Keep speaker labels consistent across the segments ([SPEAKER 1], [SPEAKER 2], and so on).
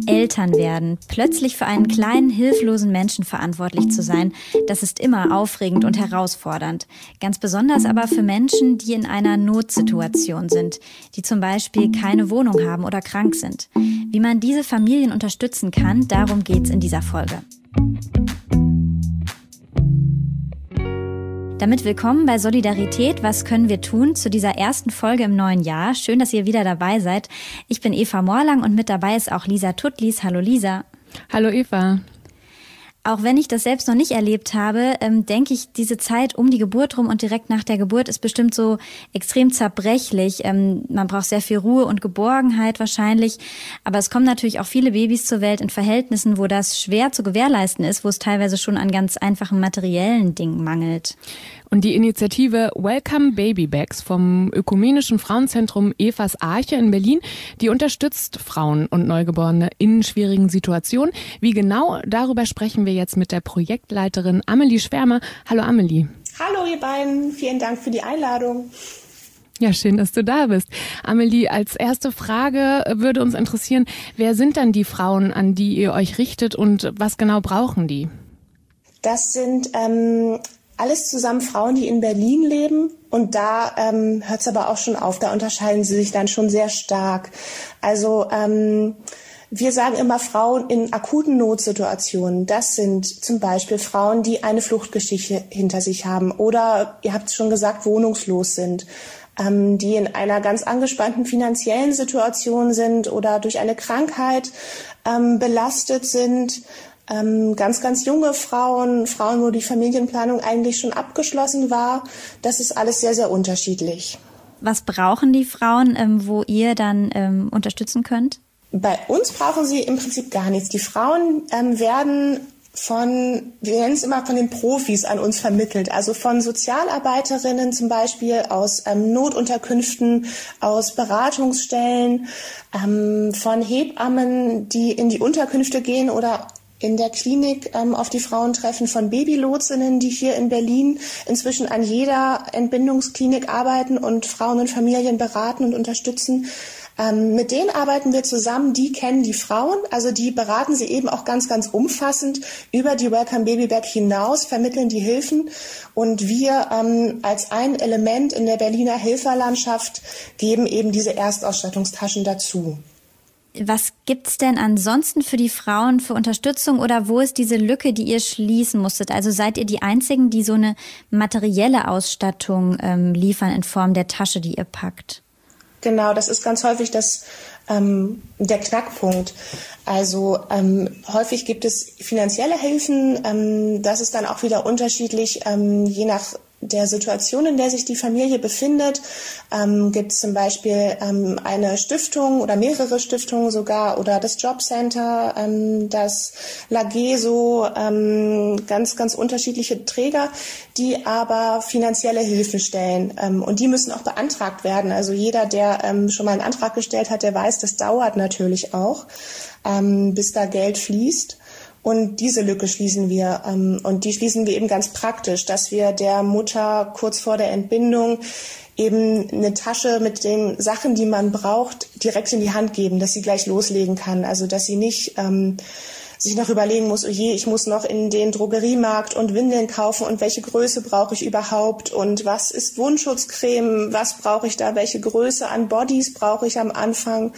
[SPEAKER 1] Eltern werden, plötzlich für einen kleinen, hilflosen Menschen verantwortlich zu sein, das ist immer aufregend und herausfordernd. Ganz besonders aber für Menschen, die in einer Notsituation sind, die zum Beispiel keine Wohnung haben oder krank sind. Wie man diese Familien unterstützen kann, darum geht's in dieser Folge. Damit willkommen bei Solidarität. Was können wir tun? Zu dieser ersten Folge im neuen Jahr. Schön, dass ihr wieder dabei seid. Ich bin Eva Morlang und mit dabei ist auch Lisa Tutlis. Hallo Lisa.
[SPEAKER 2] Hallo Eva.
[SPEAKER 1] Auch wenn ich das selbst noch nicht erlebt habe, denke ich, diese Zeit um die Geburt rum und direkt nach der Geburt ist bestimmt so extrem zerbrechlich. Man braucht sehr viel Ruhe und Geborgenheit wahrscheinlich. Aber es kommen natürlich auch viele Babys zur Welt in Verhältnissen, wo das schwer zu gewährleisten ist, wo es teilweise schon an ganz einfachen materiellen Dingen mangelt.
[SPEAKER 2] Und die Initiative Welcome Baby Bags vom Ökumenischen Frauenzentrum Evas Arche in Berlin, die unterstützt Frauen und Neugeborene in schwierigen Situationen. Wie genau, darüber sprechen wir jetzt mit der Projektleiterin Amelie Schwärmer. Hallo Amelie.
[SPEAKER 3] Hallo ihr beiden, vielen Dank für die Einladung.
[SPEAKER 2] Ja, schön, dass du da bist. Amelie, als erste Frage würde uns interessieren, wer sind dann die Frauen, an die ihr euch richtet und was genau brauchen die?
[SPEAKER 3] Das sind alles zusammen Frauen, die in Berlin leben. Und da hört es aber auch schon auf. Da unterscheiden sie sich dann schon sehr stark. Also wir sagen immer Frauen in akuten Notsituationen. Das sind zum Beispiel Frauen, die eine Fluchtgeschichte hinter sich haben. Oder, ihr habt es schon gesagt, wohnungslos sind. Die in einer ganz angespannten finanziellen Situation sind oder durch eine Krankheit belastet sind. Ganz, ganz junge Frauen, wo die Familienplanung eigentlich schon abgeschlossen war. Das ist alles sehr, sehr unterschiedlich.
[SPEAKER 1] Was brauchen die Frauen, wo ihr dann unterstützen könnt?
[SPEAKER 3] Bei uns brauchen sie im Prinzip gar nichts. Die Frauen werden wir nennen es immer von den Profis an uns vermittelt, also von Sozialarbeiterinnen zum Beispiel aus Notunterkünften, aus Beratungsstellen, von Hebammen, die in die Unterkünfte gehen oder in der Klinik auf die Frauen treffen, von Babylotsinnen, die hier in Berlin inzwischen an jeder Entbindungsklinik arbeiten und Frauen und Familien beraten und unterstützen. Mit denen arbeiten wir zusammen, die kennen die Frauen, also die beraten sie eben auch ganz, ganz umfassend über die Welcome Baby Bag hinaus, vermitteln die Hilfen und wir als ein Element in der Berliner Helferlandschaft geben eben diese Erstausstattungstaschen dazu.
[SPEAKER 1] Was gibt's denn ansonsten für die Frauen für Unterstützung oder wo ist diese Lücke, die ihr schließen musstet? Also seid ihr die Einzigen, die so eine materielle Ausstattung liefern in Form der Tasche, die ihr packt?
[SPEAKER 3] Genau, das ist ganz häufig der Knackpunkt. Also häufig gibt es finanzielle Hilfen. Das ist dann auch wieder unterschiedlich, je nach der Situation, in der sich die Familie befindet. Gibt es zum Beispiel eine Stiftung oder mehrere Stiftungen sogar oder das Jobcenter, das Lageso, ganz, ganz unterschiedliche Träger, die aber finanzielle Hilfen stellen. Und die müssen auch beantragt werden. Also jeder, der schon mal einen Antrag gestellt hat, der weiß, das dauert natürlich auch, bis da Geld fließt. Und diese Lücke schließen wir. Und die schließen wir eben ganz praktisch, dass wir der Mutter kurz vor der Entbindung eben eine Tasche mit den Sachen, die man braucht, direkt in die Hand geben, dass sie gleich loslegen kann. Also dass sie nicht sich noch überlegen muss, oh je, ich muss noch in den Drogeriemarkt und Windeln kaufen und welche Größe brauche ich überhaupt und was ist Wundschutzcreme, was brauche ich da, welche Größe an Bodies brauche ich am Anfang.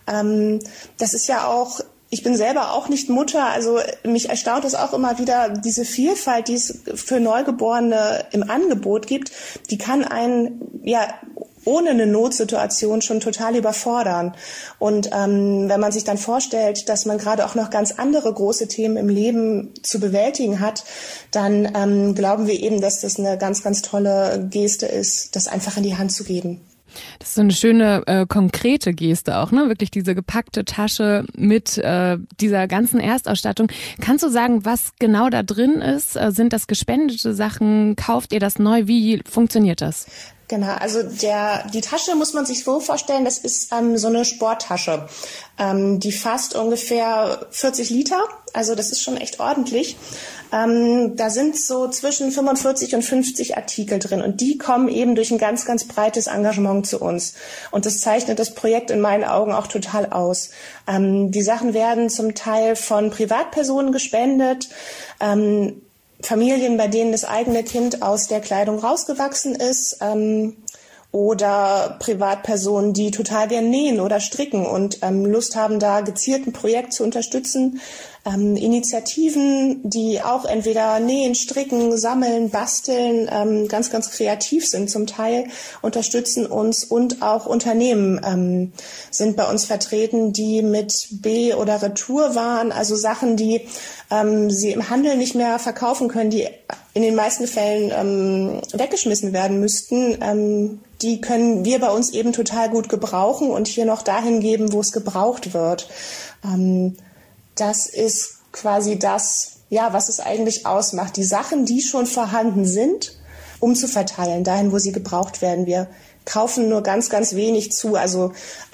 [SPEAKER 3] Das ist ja auch, ich bin selber auch nicht Mutter, also mich erstaunt es auch immer wieder, diese Vielfalt, die es für Neugeborene im Angebot gibt, die kann einen ja ohne eine Notsituation schon total überfordern. Und wenn man sich dann vorstellt, dass man gerade auch noch ganz andere große Themen im Leben zu bewältigen hat, dann glauben wir eben, dass das eine ganz, ganz tolle Geste ist, das einfach in die Hand zu geben.
[SPEAKER 2] Das ist so eine schöne, konkrete Geste auch, ne? Wirklich diese gepackte Tasche mit dieser ganzen Erstausstattung. Kannst du sagen, was genau da drin ist? Sind das gespendete Sachen? Kauft ihr das neu? Wie funktioniert das?
[SPEAKER 3] Genau, also die Tasche muss man sich so vorstellen, das ist so eine Sporttasche. Die fasst ungefähr 40 Liter, also das ist schon echt ordentlich. Da sind so zwischen 45 und 50 Artikel drin und die kommen eben durch ein ganz, ganz breites Engagement zu uns. Und das zeichnet das Projekt in meinen Augen auch total aus. Die Sachen werden zum Teil von Privatpersonen gespendet, Familien, bei denen das eigene Kind aus der Kleidung rausgewachsen ist, oder Privatpersonen, die total gern nähen oder stricken und Lust haben, da gezielt ein Projekt zu unterstützen. Initiativen, die auch entweder nähen, stricken, sammeln, basteln, ganz, ganz kreativ sind zum Teil, unterstützen uns, und auch Unternehmen sind bei uns vertreten, die mit B- oder Retourwaren, also Sachen, die sie im Handel nicht mehr verkaufen können, die in den meisten Fällen weggeschmissen werden müssten, die können wir bei uns eben total gut gebrauchen und hier noch dahin geben, wo es gebraucht wird. Das ist quasi das, ja, was es eigentlich ausmacht. Die Sachen, die schon vorhanden sind, umzuverteilen, dahin, wo sie gebraucht werden. Wir kaufen nur ganz, ganz wenig zu. Also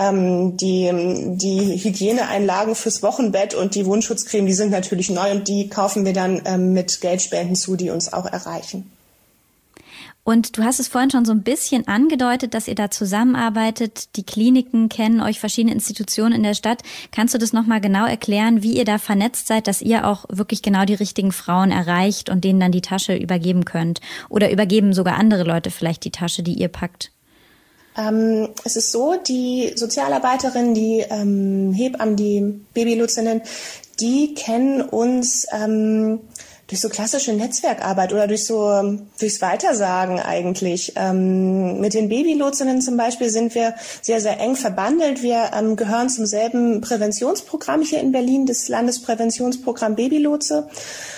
[SPEAKER 3] die Hygieneeinlagen fürs Wochenbett und die Wundschutzcreme, die sind natürlich neu und die kaufen wir dann mit Geldspenden zu, die uns auch erreichen.
[SPEAKER 1] Und du hast es vorhin schon so ein bisschen angedeutet, dass ihr da zusammenarbeitet. Die Kliniken kennen euch, verschiedene Institutionen in der Stadt. Kannst du das nochmal genau erklären, wie ihr da vernetzt seid, dass ihr auch wirklich genau die richtigen Frauen erreicht und denen dann die Tasche übergeben könnt? Oder übergeben sogar andere Leute vielleicht die Tasche, die ihr packt?
[SPEAKER 3] Es ist so, die Sozialarbeiterinnen, die Hebammen, die Babylotsinnen, die kennen uns durch so klassische Netzwerkarbeit oder durchs Weitersagen eigentlich. Mit den Babylotsinnen zum Beispiel sind wir sehr, sehr eng verbandelt. Wir gehören zum selben Präventionsprogramm hier in Berlin, das Landespräventionsprogramm Babylotse.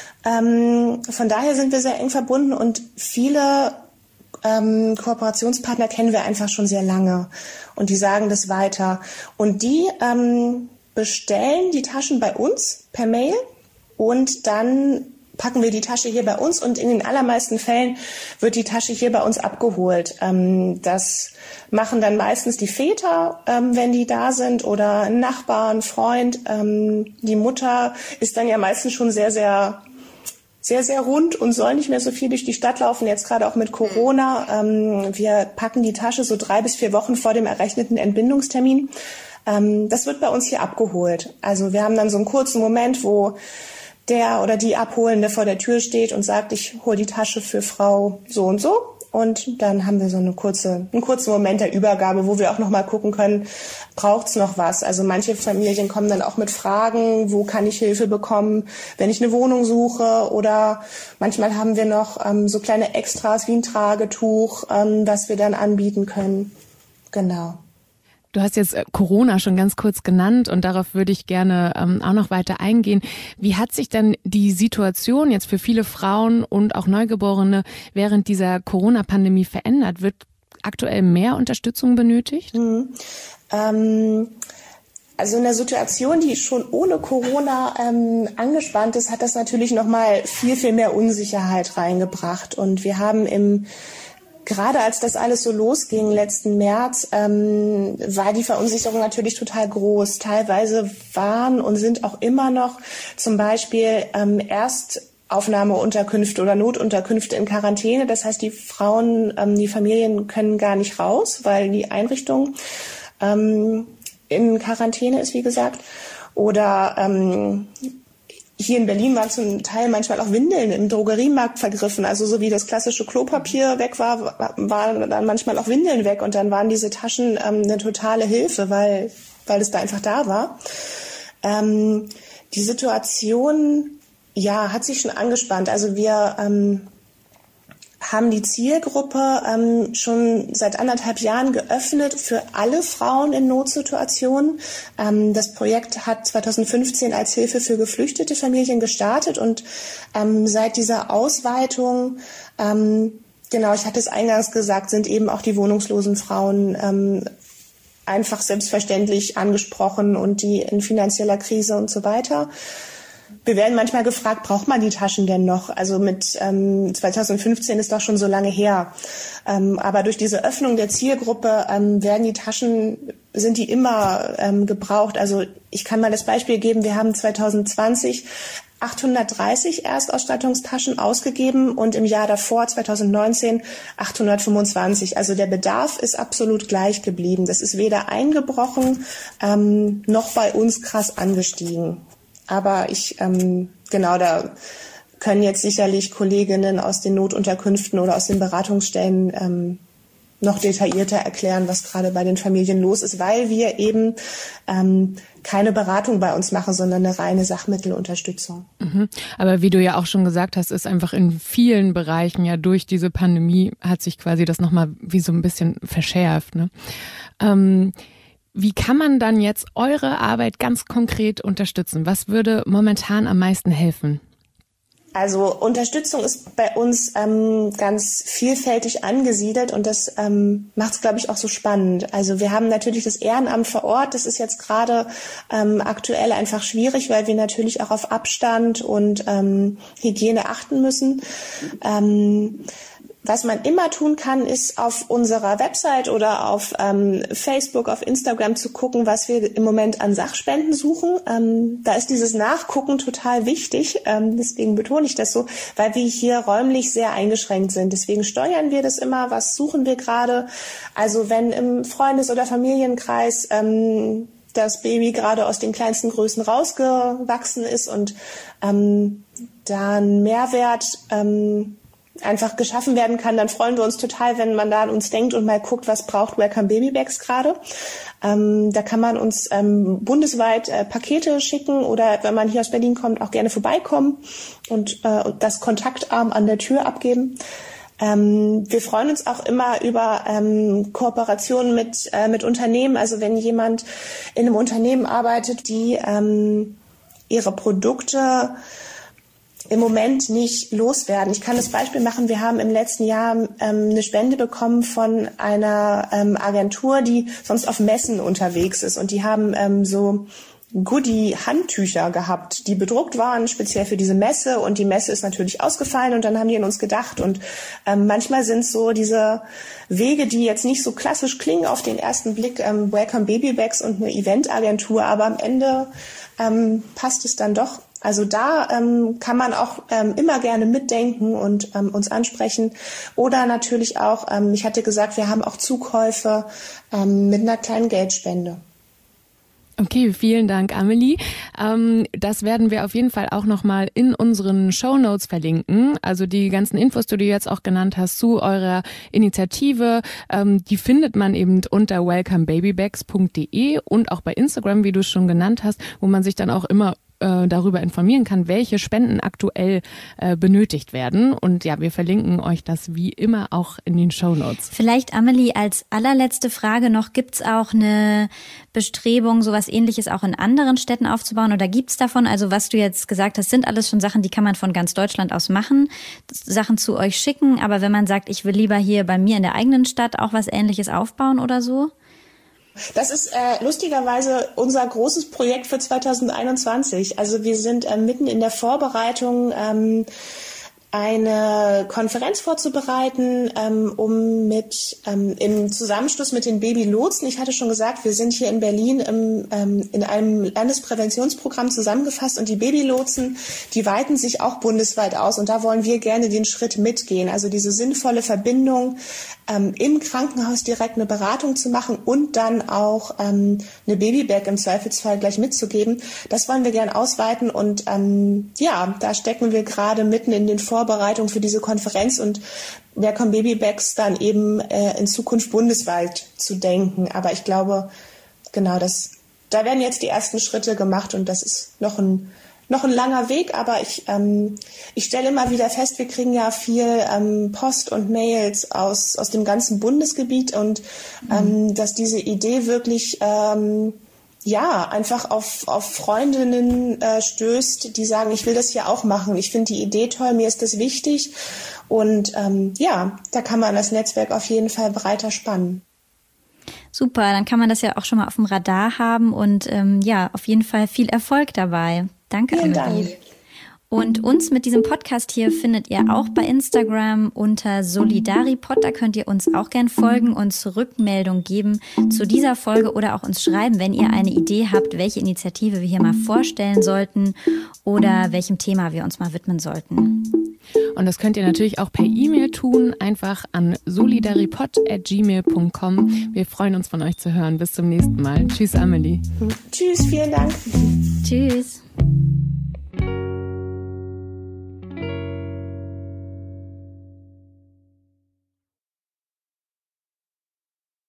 [SPEAKER 3] Von daher sind wir sehr eng verbunden und viele Kooperationspartner kennen wir einfach schon sehr lange und die sagen das weiter. Und die bestellen die Taschen bei uns per Mail und dann packen wir die Tasche hier bei uns und in den allermeisten Fällen wird die Tasche hier bei uns abgeholt. Das machen dann meistens die Väter, wenn die da sind, oder ein Nachbar, ein Freund. Die Mutter ist dann ja meistens schon sehr, sehr, sehr, sehr rund und soll nicht mehr so viel durch die Stadt laufen, jetzt gerade auch mit Corona. Wir packen die Tasche so 3 bis 4 Wochen vor dem errechneten Entbindungstermin. Das wird bei uns hier abgeholt. Also wir haben dann so einen kurzen Moment, wo der oder die Abholende vor der Tür steht und sagt, ich hole die Tasche für Frau so und so. Und dann haben wir so einen kurzen Moment der Übergabe, wo wir auch noch mal gucken können, braucht's noch was? Also manche Familien kommen dann auch mit Fragen, wo kann ich Hilfe bekommen, wenn ich eine Wohnung suche? Oder manchmal haben wir noch so kleine Extras wie ein Tragetuch, was wir dann anbieten können. Genau.
[SPEAKER 2] Du hast jetzt Corona schon ganz kurz genannt und darauf würde ich gerne auch noch weiter eingehen. Wie hat sich denn die Situation jetzt für viele Frauen und auch Neugeborene während dieser Corona-Pandemie verändert? Wird aktuell mehr Unterstützung benötigt?
[SPEAKER 3] Also in der Situation, die schon ohne Corona angespannt ist, hat das natürlich nochmal viel, viel mehr Unsicherheit reingebracht. Und wir haben gerade als das alles so losging, letzten März, war die Verunsicherung natürlich total groß. Teilweise waren und sind auch immer noch zum Beispiel Erstaufnahmeunterkünfte oder Notunterkünfte in Quarantäne. Das heißt, die Frauen, die Familien können gar nicht raus, weil die Einrichtung in Quarantäne ist, wie gesagt. Oder hier in Berlin waren zum Teil manchmal auch Windeln im Drogeriemarkt vergriffen. Also so wie das klassische Klopapier weg war, waren dann manchmal auch Windeln weg. Und dann waren diese Taschen eine totale Hilfe, weil es da einfach da war. Die Situation, ja, hat sich schon angespannt. Also wir haben die Zielgruppe schon seit 1,5 Jahren geöffnet für alle Frauen in Notsituationen. Das Projekt hat 2015 als Hilfe für geflüchtete Familien gestartet und seit dieser Ausweitung, genau, ich hatte es eingangs gesagt, sind eben auch die wohnungslosen Frauen einfach selbstverständlich angesprochen und die in finanzieller Krise und so weiter. Wir werden manchmal gefragt, braucht man die Taschen denn noch? Also mit 2015 ist doch schon so lange her. Aber durch diese Öffnung der Zielgruppe werden die Taschen, sind die immer gebraucht. Also ich kann mal das Beispiel geben, wir haben 2020 830 Erstausstattungstaschen ausgegeben und im Jahr davor, 2019, 825. Also der Bedarf ist absolut gleich geblieben. Das ist weder eingebrochen noch bei uns krass angestiegen. Aber da können jetzt sicherlich Kolleginnen aus den Notunterkünften oder aus den Beratungsstellen noch detaillierter erklären, was gerade bei den Familien los ist, weil wir eben keine Beratung bei uns machen, sondern eine reine Sachmittelunterstützung.
[SPEAKER 2] Mhm. Aber wie du ja auch schon gesagt hast, ist einfach in vielen Bereichen ja durch diese Pandemie hat sich quasi das nochmal wie so ein bisschen verschärft, ne? Wie kann man dann jetzt eure Arbeit ganz konkret unterstützen? Was würde momentan am meisten helfen?
[SPEAKER 3] Also Unterstützung ist bei uns ganz vielfältig angesiedelt und das macht es, glaube ich, auch so spannend. Also wir haben natürlich das Ehrenamt vor Ort. Das ist jetzt gerade aktuell einfach schwierig, weil wir natürlich auch auf Abstand und Hygiene achten müssen. Was man immer tun kann, ist auf unserer Website oder auf Facebook, auf Instagram zu gucken, was wir im Moment an Sachspenden suchen. Da ist dieses Nachgucken total wichtig. Deswegen betone ich das so, weil wir hier räumlich sehr eingeschränkt sind. Deswegen steuern wir das immer. Was suchen wir gerade? Also wenn im Freundes- oder Familienkreis das Baby gerade aus den kleinsten Größen rausgewachsen ist und da ein Mehrwert einfach geschaffen werden kann, dann freuen wir uns total, wenn man da an uns denkt und mal guckt, was braucht Welcome Baby Bags gerade. Da kann man uns bundesweit Pakete schicken oder wenn man hier aus Berlin kommt, auch gerne vorbeikommen und das Kontaktarm an der Tür abgeben. Wir freuen uns auch immer über Kooperationen mit Unternehmen. Also wenn jemand in einem Unternehmen arbeitet, die ihre Produkte im Moment nicht loswerden. Ich kann das Beispiel machen. Wir haben im letzten Jahr eine Spende bekommen von einer Agentur, die sonst auf Messen unterwegs ist. Und die haben so Goodie-Handtücher gehabt, die bedruckt waren, speziell für diese Messe. Und die Messe ist natürlich ausgefallen und dann haben die an uns gedacht. Und manchmal sind so diese Wege, die jetzt nicht so klassisch klingen auf den ersten Blick, Welcome Baby Bags und eine Eventagentur, aber am Ende passt es dann doch. Also da kann man auch immer gerne mitdenken und uns ansprechen. Oder natürlich auch, ich hatte gesagt, wir haben auch Zukäufe mit einer kleinen Geldspende.
[SPEAKER 2] Okay, vielen Dank, Amelie. Das werden wir auf jeden Fall auch nochmal in unseren Shownotes verlinken. Also die ganzen Infos, die du jetzt auch genannt hast zu eurer Initiative, die findet man eben unter welcomebabybags.de und auch bei Instagram, wie du es schon genannt hast, wo man sich dann auch immer darüber informieren kann, welche Spenden aktuell benötigt werden. Und ja, wir verlinken euch das wie immer auch in den Shownotes.
[SPEAKER 1] Vielleicht, Amelie, als allerletzte Frage noch, gibt's auch eine Bestrebung, sowas Ähnliches auch in anderen Städten aufzubauen? Oder gibt's davon, also was du jetzt gesagt hast, sind alles schon Sachen, die kann man von ganz Deutschland aus machen, Sachen zu euch schicken. Aber wenn man sagt, ich will lieber hier bei mir in der eigenen Stadt auch was Ähnliches aufbauen oder so?
[SPEAKER 3] Das ist lustigerweise unser großes Projekt für 2021. Also wir sind mitten in der Vorbereitung, eine Konferenz vorzubereiten, um im Zusammenschluss mit den Babylotsen, ich hatte schon gesagt, wir sind hier in Berlin in einem Landespräventionsprogramm zusammengefasst und die Babylotsen, die weiten sich auch bundesweit aus und da wollen wir gerne den Schritt mitgehen. Also diese sinnvolle Verbindung, im Krankenhaus direkt eine Beratung zu machen und dann auch eine Babybag im Zweifelsfall gleich mitzugeben. Das wollen wir gerne ausweiten und da stecken wir gerade mitten in den Vorbereitungen für diese Konferenz und Welcome Baby Bags dann eben in Zukunft bundesweit zu denken. Aber ich glaube, genau da werden jetzt die ersten Schritte gemacht und das ist noch ein langer Weg, aber ich stelle immer wieder fest, wir kriegen ja viel Post und Mails aus dem ganzen Bundesgebiet und dass diese Idee wirklich einfach auf Freundinnen stößt, die sagen, ich will das hier auch machen. Ich finde die Idee toll, mir ist das wichtig und da kann man das Netzwerk auf jeden Fall breiter spannen.
[SPEAKER 1] Super, dann kann man das ja auch schon mal auf dem Radar haben und auf jeden Fall viel Erfolg dabei. Danke,
[SPEAKER 3] Vielen
[SPEAKER 1] Amelie.
[SPEAKER 3] Dank.
[SPEAKER 1] Und uns mit diesem Podcast hier findet ihr auch bei Instagram unter Solidaripod. Da könnt ihr uns auch gern folgen, uns Rückmeldung geben zu dieser Folge oder auch uns schreiben, wenn ihr eine Idee habt, welche Initiative wir hier mal vorstellen sollten oder welchem Thema wir uns mal widmen sollten.
[SPEAKER 2] Und das könnt ihr natürlich auch per E-Mail tun, einfach an solidaripod@gmail.com. Wir freuen uns, von euch zu hören. Bis zum nächsten Mal. Tschüss, Amelie.
[SPEAKER 3] Tschüss, vielen Dank.
[SPEAKER 1] Tschüss.